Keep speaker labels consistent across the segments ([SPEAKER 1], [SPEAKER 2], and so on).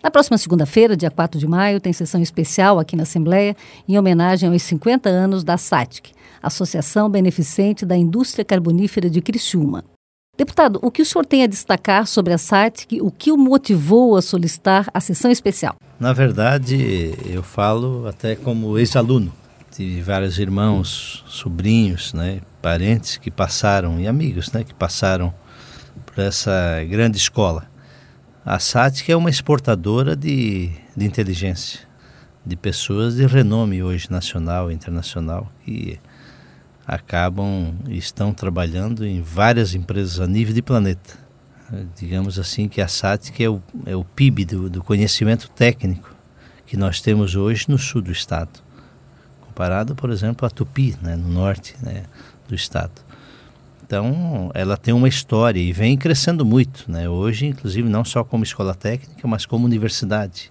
[SPEAKER 1] Na próxima segunda-feira, dia 4 de maio, tem sessão especial aqui na Assembleia em homenagem aos 50 anos da SATIC, Associação Beneficente da Indústria Carbonífera de Criciúma. Deputado, o que o senhor tem a destacar sobre a SATIC, o que o motivou a solicitar a sessão especial?
[SPEAKER 2] Na verdade, eu falo até como ex-aluno. Tive vários irmãos, sobrinhos, parentes que passaram, e amigos que passaram por essa grande escola. A SATIC é uma exportadora de inteligência, de pessoas de renome hoje nacional e internacional que estão trabalhando em várias empresas a nível de planeta. Digamos assim que a SATIC é o PIB do conhecimento técnico que nós temos hoje no sul do estado, comparado, por exemplo, a Tupi, no norte do estado. Então, ela tem uma história e vem crescendo muito, hoje, inclusive, não só como escola técnica, mas como universidade.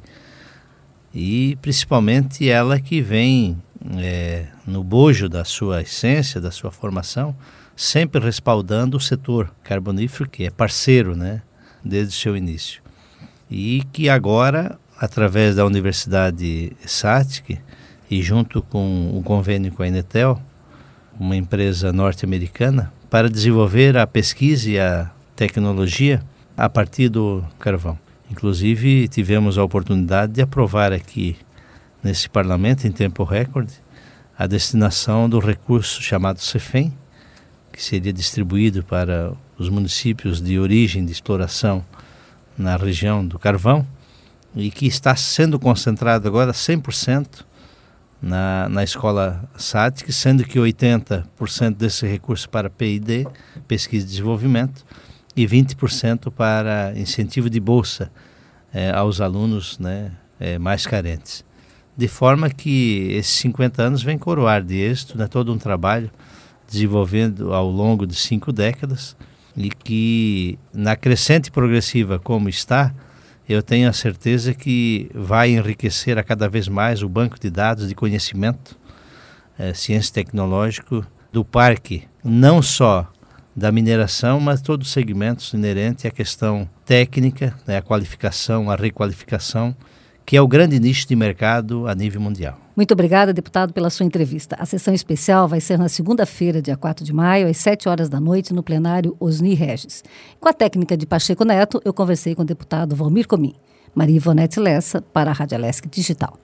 [SPEAKER 2] E, principalmente, ela que vem, no bojo da sua essência, da sua formação, sempre respaldando o setor carbonífero, que é parceiro, desde o seu início. E que agora, através da Universidade SATIC, e junto com o convênio com a Enetel, uma empresa norte-americana, para desenvolver a pesquisa e a tecnologia a partir do carvão. Inclusive, tivemos a oportunidade de aprovar aqui, nesse parlamento, em tempo recorde, a destinação do recurso chamado CEFEM, que seria distribuído para os municípios de origem de exploração na região do carvão, e que está sendo concentrado agora 100% na escola SATIC, sendo que 80% desse recurso para P&D, pesquisa e desenvolvimento, e 20% para incentivo de bolsa aos alunos mais carentes. De forma que esses 50 anos vem coroar de êxito todo um trabalho desenvolvendo ao longo de 5 décadas e que, na crescente progressiva como está, eu tenho a certeza que vai enriquecer a cada vez mais o banco de dados de conhecimento, ciência tecnológico do parque, não só da mineração, mas todos os segmentos inerentes à questão técnica, a qualificação, a requalificação, que é o grande nicho de mercado a nível mundial.
[SPEAKER 1] Muito obrigada, deputado, pela sua entrevista. A sessão especial vai ser na segunda-feira, dia 4 de maio, às 7 horas da noite, no plenário Osni Regis. Com a técnica de Pacheco Neto, eu conversei com o deputado Valmir Comim. Maria Ivonete Lessa, para a Rádio Alesc Digital.